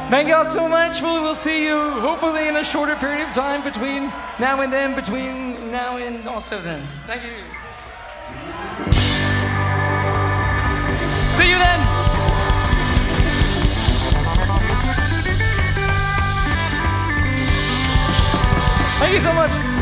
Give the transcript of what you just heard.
Thank y'all so much. We'll see you hopefully in a shorter period of time between now and then, between now and also then. Thank you. See you then. Thank you so much.